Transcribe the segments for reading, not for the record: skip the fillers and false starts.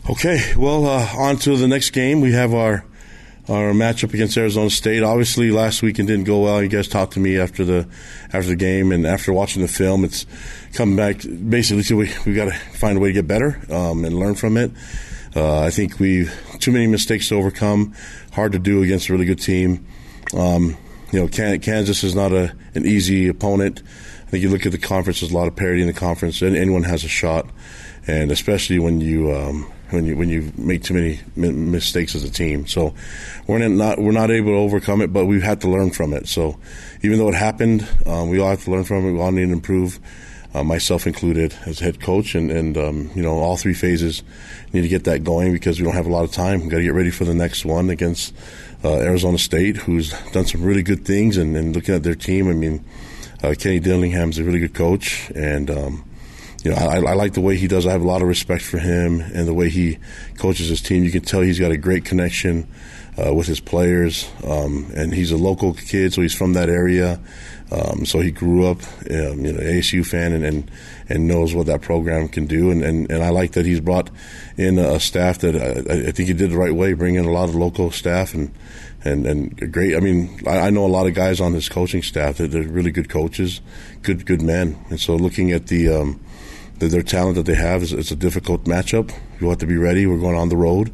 Okay, well, on to the next game. We have our matchup against Arizona State. Obviously, last weekend didn't go well. You guys talked to me after the game, and after watching the film, it's come back. Basically, we got to find a way to get better and learn from it. I think we've too many mistakes to overcome. Hard to do against a really good team. Kansas is not an easy opponent. I think you look at the conference. There's a lot of parity in the conference, and anyone has a shot. And especially when you make too many mistakes as a team, so we're not able to overcome it, but we've had to learn from it. So even though it happened, we all have to learn from it. We all need to improve, myself included, as head coach, and all three phases need to get that going because we don't have a lot of time. We've got to get ready for the next one against Arizona State, who's done some really good things. And looking at their team, I mean, Kenny Dillingham's a really good coach, and I like the way he does. I have a lot of respect for him and the way he coaches his team. You can tell he's got a great connection with his players, and he's a local kid, so he's from that area. So he grew up, ASU fan, and knows what that program can do. And I like that he's brought in a staff that I think he did the right way, bring in a lot of local staff and great. I mean, I know a lot of guys on his coaching staff that they're really good coaches, good men. And so looking at their talent that they have, it's a difficult matchup. You have to be ready. We're going on the road.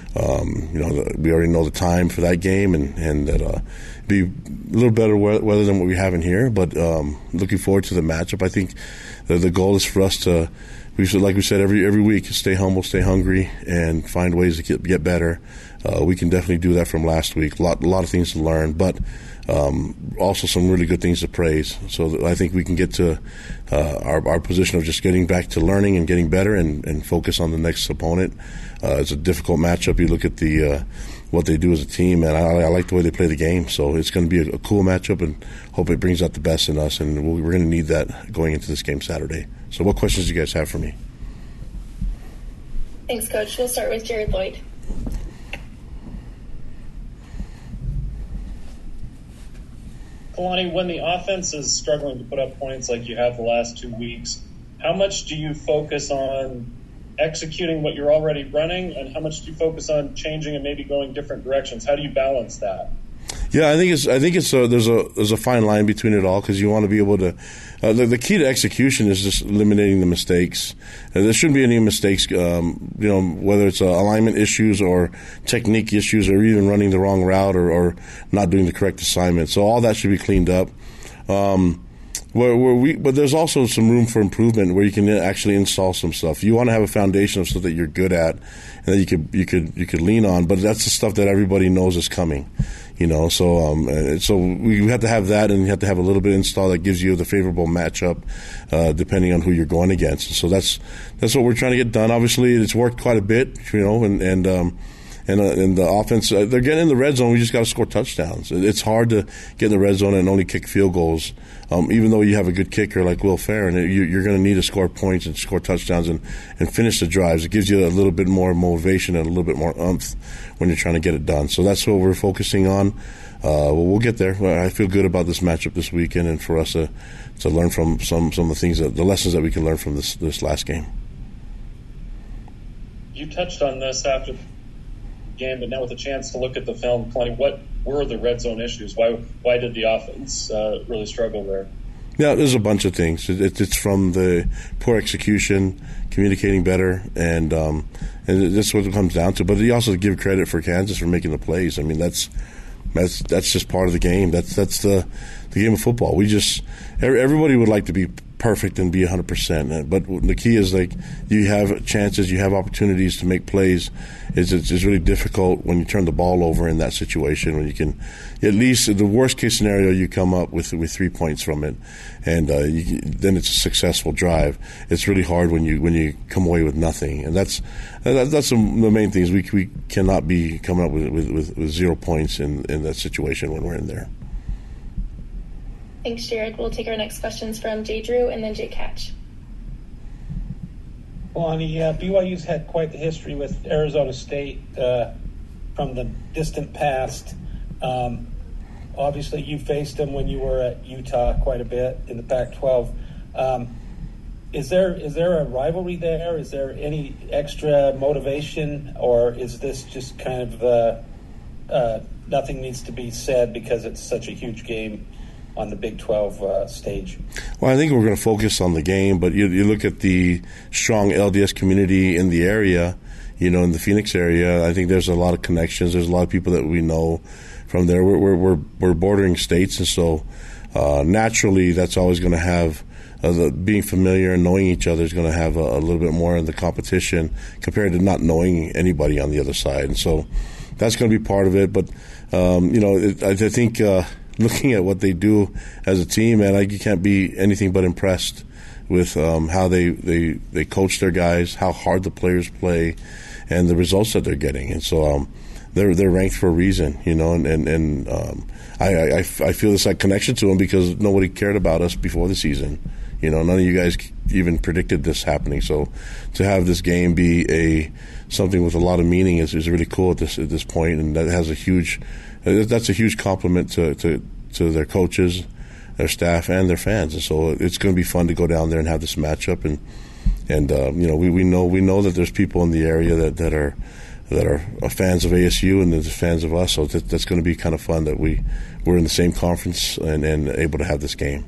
We already know the time for that game, and that be a little better weather than what we have in here. But looking forward to the matchup. I think the goal is for us to, like we said, every week, stay humble, stay hungry, and find ways to get better. We can definitely do that from last week. A lot of things to learn, but also some really good things to praise. So I think we can get to our position of just getting back to learning and getting better and focus on the next opponent. It's a difficult matchup. You look at what they do as a team, and I like the way they play the game. So it's going to be a cool matchup, and hope it brings out the best in us. And we're going to need that going into this game Saturday. So what questions do you guys have for me? Thanks, Coach. We'll start with Jared Lloyd. Kalani, when the offense is struggling to put up points like you have the last 2 weeks, how much do you focus on executing what you're already running, and how much do you focus on changing and maybe going different directions? How do you balance that? Yeah, I think there's a fine line between it all, because you want to be able to. The key to execution is just eliminating the mistakes. There shouldn't be any mistakes. Whether it's alignment issues or technique issues, or even running the wrong route or not doing the correct assignment. So all that should be cleaned up. But there's also some room for improvement where you can actually install some stuff. You want to have a foundation of stuff that you're good at and that you could lean on. But that's the stuff that everybody knows is coming. So we have to have that, and you have to have a little bit installed that gives you the favorable matchup, depending on who you're going against. So that's what we're trying to get done. Obviously, it's worked quite a bit, and the offense, they're getting in the red zone. We just got to score touchdowns. It's hard to get in the red zone and only kick field goals, even though you have a good kicker like Will Farron. You're going to need to score points and score touchdowns and finish the drives. It gives you a little bit more motivation and a little bit more oomph when you're trying to get it done. So that's what we're focusing on. We'll get there. I feel good about this matchup this weekend, and for us to learn from some of the things, the lessons that we can learn from this last game. You touched on this after game, but now with a chance to look at the film, Kalani, what were the red zone issues? Why did the offense really struggle there? Yeah, there's a bunch of things. It's from the poor execution, communicating better, and that's what it comes down to. But you also give credit for Kansas for making the plays. I mean, that's just part of the game. That's the game of football. Everybody would like to be perfect and be 100%. But the key is, like, you have chances, you have opportunities to make plays. It's really difficult when you turn the ball over in that situation, when you can, at least the worst case scenario, you come up with 3 points from it, and then it's a successful drive. It's really hard when you come away with nothing, and that's the main thing is we cannot be coming up with 0 points in that situation when we're in there. Thanks, Jared. We'll take our next questions from Jay Drew and then Jay Catch. Kalani, BYU's had quite the history with Arizona State from the distant past. Obviously, you faced them when you were at Utah quite a bit in the Pac-12. Is there a rivalry there? Is there any extra motivation, or is this just kind of nothing needs to be said because it's such a huge game on the Big 12 stage? Well, I think we're going to focus on the game, but you look at the strong LDS community in the area, in the Phoenix area. I think there's a lot of connections. There's a lot of people that we know from there. We're bordering states, and so naturally that's always going to have being familiar and knowing each other is going to have a little bit more in the competition compared to not knowing anybody on the other side. And so that's going to be part of it. But, I think looking at what they do as a team, man, you can't be anything but impressed with how they coach their guys, how hard the players play, and the results that they're getting. And so they're ranked for a reason, and I feel this connection to them because nobody cared about us before the season. None of you guys even predicted this happening. So to have this game be something with a lot of meaning is really cool at this point, and that's a huge compliment to their coaches, their staff, and their fans. And so it's going to be fun to go down there and have this matchup. And we know that there's people in the area that are fans of ASU and there's fans of us. So that's going to be kind of fun that we're in the same conference and able to have this game.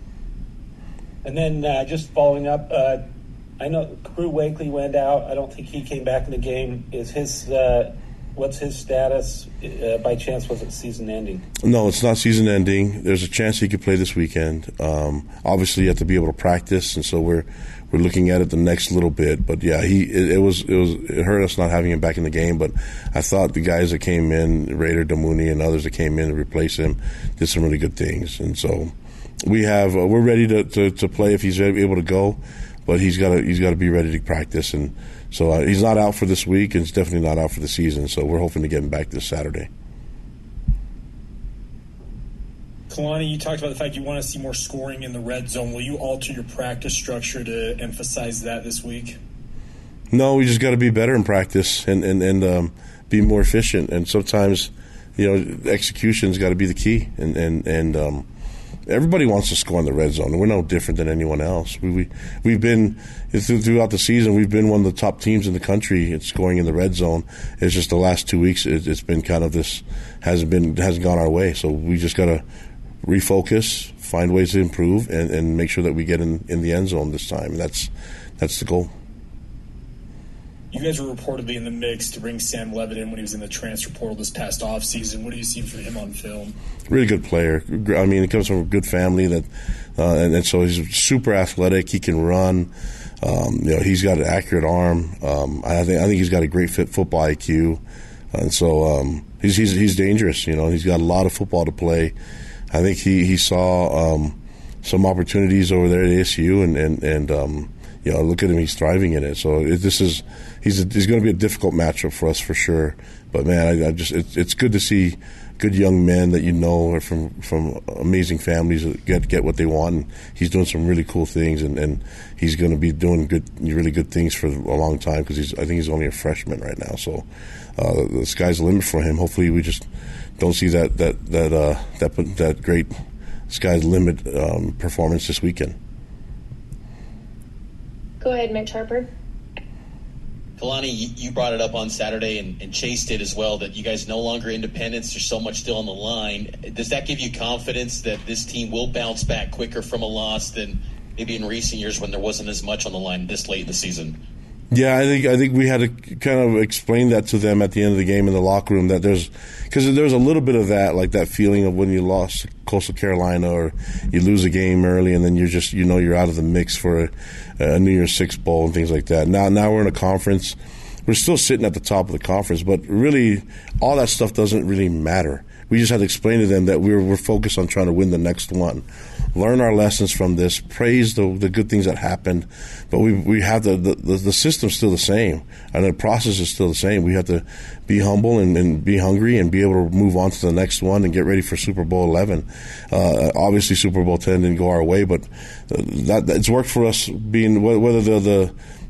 And then just following up, I know Crew Wakely went out. I don't think he came back in the game. What's his status? By chance, was it season ending? No, it's not season ending. There's a chance he could play this weekend. Obviously, you have to be able to practice, and so we're looking at it the next little bit. But yeah, it hurt us not having him back in the game. But I thought the guys that came in, Raider Damuni and others that came in to replace him, did some really good things. And so we're ready to play if he's able to go, but he's got to be ready to practice. And so he's not out for this week, and he's definitely not out for the season. So we're hoping to get him back this Saturday. Kalani, you talked about the fact you want to see more scoring in the red zone. Will you alter your practice structure to emphasize that this week? No, we just got to be better in practice and be more efficient. And sometimes, execution's got to be the key. And everybody wants to score in the red zone. We're no different than anyone else. We've been throughout the season. We've been one of the top teams in the country at scoring in the red zone. It's just the last 2 weeks. It's been kind of this hasn't gone our way. So we just got to refocus, find ways to improve, and make sure that we get in the end zone this time. And that's the goal. You guys were reportedly in the mix to bring Sam Levitt in when he was in the transfer portal this past offseason. What do you see for him on film? Really good player. I mean, he comes from a good family and so he's super athletic. He can run. He's got an accurate arm. I think he's got a great football IQ, and so he's dangerous. He's got a lot of football to play. I think he saw some opportunities over there at ASU, and look at him, he's thriving in it. So he's going to be a difficult matchup for us for sure. But man, it's good to see good young men that are from amazing families that get what they want. And he's doing some really cool things, and he's going to be doing really good things for a long time because I think he's only a freshman right now. So the sky's the limit for him. Hopefully, we just don't see that great sky's the limit performance this weekend. Go ahead, Mitch Harper. Kalani, you brought it up on Saturday, and Chase did as well, that you guys no longer independents. There's so much still on the line. Does that give you confidence that this team will bounce back quicker from a loss than maybe in recent years when there wasn't as much on the line this late in the season? Yeah, I think we had to kind of explain that to them at the end of the game in the locker room, that because there's a little bit of that feeling of when you lost Coastal Carolina or you lose a game early and then you're just you're out of the mix for a New Year's Six bowl and things like that. Now we're in a conference. We're still sitting at the top of the conference, but really all that stuff doesn't really matter. We just had to explain to them that we're focused on trying to win the next one, learn our lessons from this, praise the good things that happened, but we have the system's still the same, and the process is still the same. We have to be humble and be hungry and be able to move on to the next one and get ready for Super Bowl 11. Obviously, Super Bowl 10 didn't go our way, but that it's worked for us. Being whether the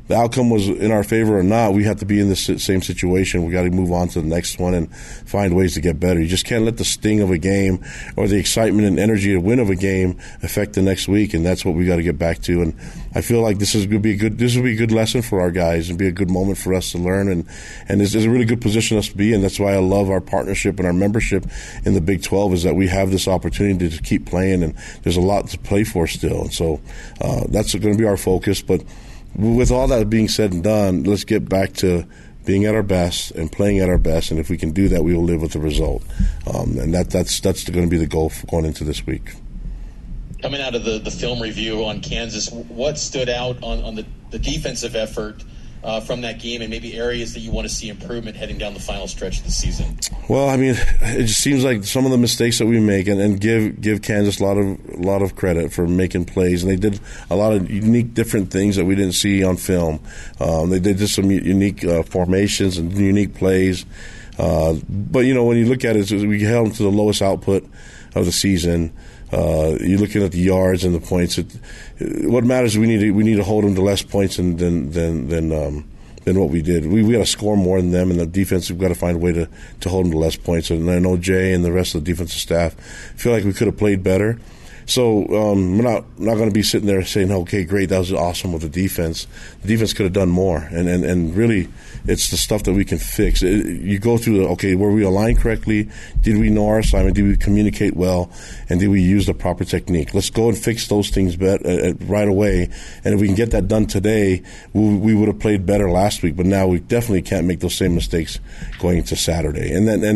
the outcome was in our favor or not, we have to be in this same situation. We got to move on to the next one and find ways to get better. You just can't let the sting of a game or the excitement and energy to win of a game affect the next week, and that's what we got to get back to. And I feel like this will be a good lesson for our guys and be a good moment for us to learn. And it's a really good position us to be in. That's why I love our partnership and our membership in the Big 12 is that we have this opportunity to keep playing, and there's a lot to play for still. And so that's going to be our focus. But with all that being said and done, let's get back to being at our best and playing at our best. And if we can do that, we will live with the result. And that's going to be the goal for going into this week. Coming out of the film review on Kansas, what stood out on the defensive effort from that game, and maybe areas that you want to see improvement heading down the final stretch of the season? Well, I mean, it just seems like some of the mistakes that we make, and give Kansas a lot of credit for making plays, and they did a lot of unique, different things that we didn't see on film. They did some unique formations and unique plays, but when you look at it, we held them to the lowest output of the season. You're looking at the yards and the points. What matters is we need to hold them to less points than what we did. We got to score more than them, and the defense, we've got to find a way to hold them to less points. And I know Jay and the rest of the defensive staff feel like we could have played better. So we're not going to be sitting there saying, okay, great, that was awesome with the defense. The defense could have done more, and really it's the stuff that we can fix. You go through were we aligned correctly? Did we know our assignment? Did we communicate well? And did we use the proper technique? Let's go and fix those things right away. And if we can get that done today, we would have played better last week. But now we definitely can't make those same mistakes going into Saturday.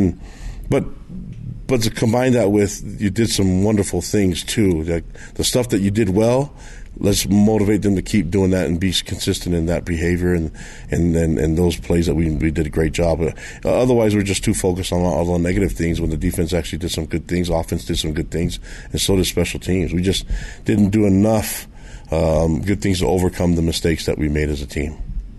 But to combine that with, you did some wonderful things too. Like the stuff that you did well, let's motivate them to keep doing that and be consistent in that behavior and those plays that we did a great job. Otherwise, we're just too focused on all the negative things when the defense actually did some good things, offense did some good things, and so did special teams. We just didn't do enough good things to overcome the mistakes that we made as a team.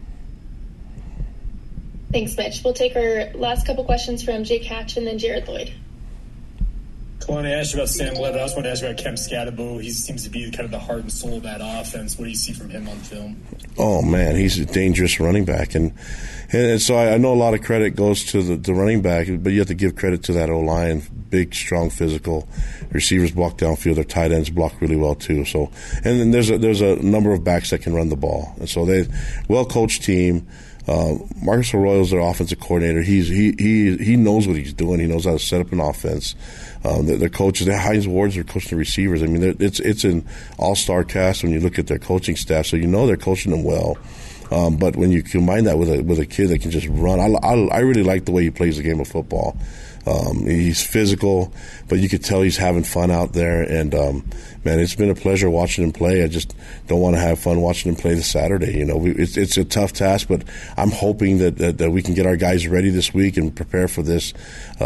Thanks, Mitch. We'll take our last couple questions from Jake Hatch and then Jared Lloyd. Kalani, I asked you about Sam Levitt. I also want to ask you about Kem Scadaboo. He seems to be kind of the heart and soul of that offense. What do you see from him on film? Oh, man, he's a dangerous running back. And so I know a lot of credit goes to the running back, but you have to give credit to that O-line. Big, strong, physical. Receivers block downfield. Their tight ends block really well, too. So, and then there's a number of backs that can run the ball. And so they well-coached team. Marcus Arroyo's their offensive coordinator. He knows what he's doing. He knows how to set up an offense. Their coaches, Hines Ward's their coaching the receivers. I mean, it's an all-star cast when you look at their coaching staff, so you know they're coaching them well. But when you combine that with a kid that can just run, I really like the way he plays the game of football. He's physical, but you could tell he's having fun out there. And man, it's been a pleasure watching him play. I just don't want to have fun watching him play this Saturday. It's a tough task, but I'm hoping that we can get our guys ready this week and prepare for this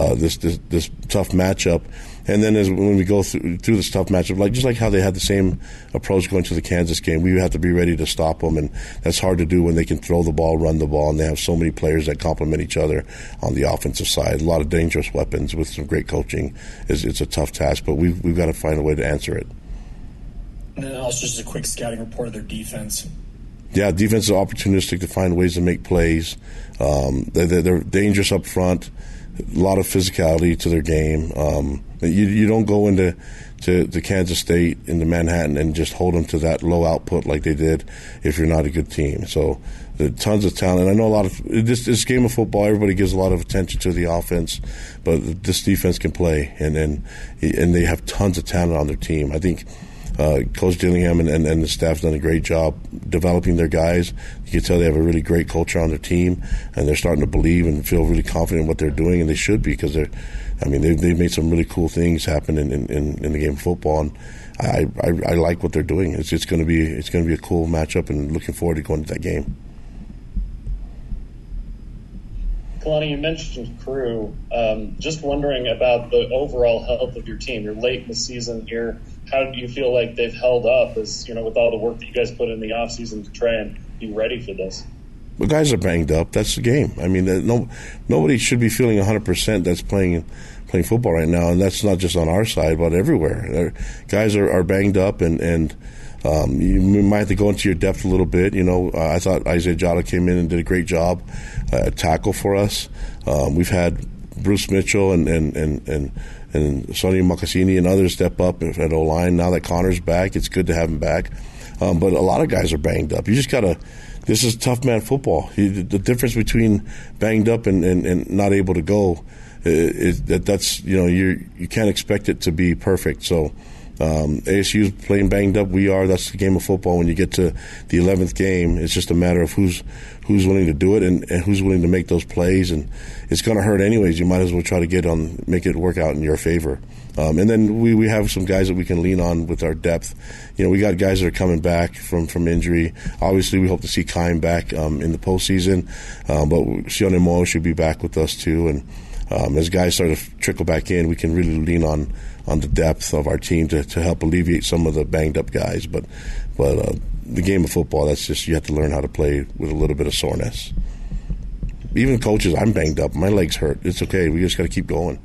tough matchup. And then when we go through this tough matchup, just like how they had the same approach going to the Kansas game, we have to be ready to stop them, and that's hard to do when they can throw the ball, run the ball, and they have so many players that complement each other on the offensive side. A lot of dangerous weapons with some great coaching. It's a tough task, but we've got to find a way to answer it. And then also just a quick scouting report of their defense. Yeah, defense is opportunistic to find ways to make plays. They're dangerous up front. A lot of physicality to their game. You don't go into Kansas State, into Manhattan, and just hold them to that low output like they did if you're not a good team. So there's tons of talent. I know a lot of this game of football, everybody gives a lot of attention to the offense, but this defense can play, and they have tons of talent on their team. I think Coach Dillingham and the staff's done a great job developing their guys. You can tell they have a really great culture on their team, and they're starting to believe and feel really confident in what they're doing, and they should be, because they've made some really cool things happen in the game of football, and I like what they're doing. It's going to be a cool matchup, and looking forward to going to that game. Kalani, you mentioned Crew. Just wondering about the overall health of your team. You're late in the season here. How do you feel like they've held up with all the work that you guys put in the offseason to try and be ready for this? But guys are banged up. That's the game. I mean, nobody should be feeling 100% that's playing football right now, and that's not just on our side, but everywhere. Guys are banged up, and you might have to go into your depth a little bit. I thought Isaiah Jota came in and did a great job at tackle for us. We've had Bruce Mitchell and Sonny Makassini and others step up at O-line. Now that Connor's back, it's good to have him back. But a lot of guys are banged up. You just got to – this is tough man football. The difference between banged up and not able to go is that's you can't expect it to be perfect. So ASU's playing banged up. We are. That's the game of football. When you get to the 11th game, it's just a matter of who's willing to do it and who's willing to make those plays. And it's going to hurt anyways. You might as well try to make it work out in your favor. And then we have some guys that we can lean on with our depth. We got guys that are coming back from injury. Obviously, we hope to see Kime back in the postseason. But Sione Mo should be back with us too. And as guys start to trickle back in, we can really lean on the depth of our team to help alleviate some of the banged up guys. But the game of football, that's just, you have to learn how to play with a little bit of soreness. Even coaches, I'm banged up. My legs hurt. It's okay. We just got to keep going,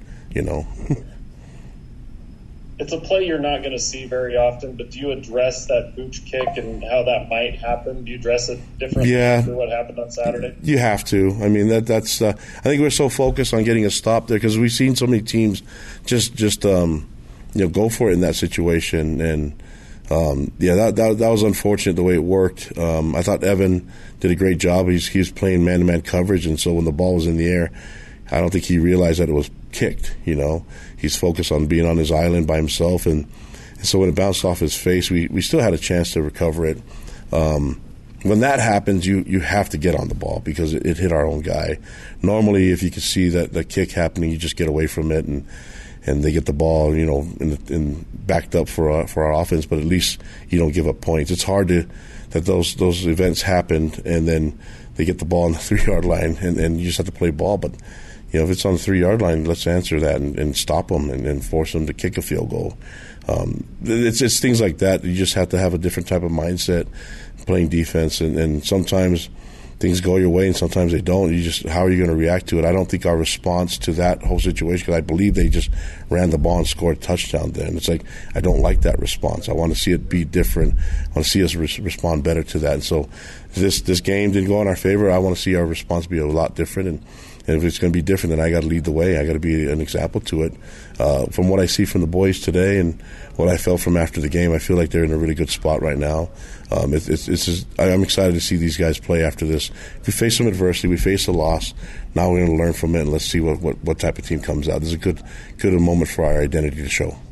It's a play you're not going to see very often, but do you address that booch kick and how that might happen? Do you address it differently after what happened on Saturday? You have to. I mean, that's. I think we're so focused on getting a stop there because we've seen so many teams just go for it in that situation, and that was unfortunate the way it worked. I thought Evan did a great job. He was playing man-to-man coverage, and so when the ball was in the air, I don't think he realized that it was kicked. He's focused on being on his island by himself, and so when it bounced off his face, we still had a chance to recover it. When that happens, you have to get on the ball because it hit our own guy. Normally, if you can see that kick happening, you just get away from it, and they get the ball, in backed up for our offense. But at least you don't give up points. It's hard that those events happened, and then they get the ball on the 3-yard line, and you just have to play ball. But if it's on the 3-yard line, let's answer that and stop them and force them to kick a field goal. It's things like that. You just have to have a different type of mindset playing defense, and sometimes things go your way and sometimes they don't. How are you going to react to it? I don't think our response to that whole situation, because I believe they just ran the ball and scored a touchdown then. It's like, I don't like that response. I want to see it be different. I want to see us respond better to that. And so this game didn't go in our favor. I want to see our response be a lot different, and if it's going to be different, then I got to lead the way. I got to be an example to it. From what I see from the boys today and what I felt from after the game, I feel like they're in a really good spot right now. I'm excited to see these guys play after this. If we face some adversity, we face a loss. Now we're going to learn from it, and let's see what type of team comes out. This is a good moment for our identity to show.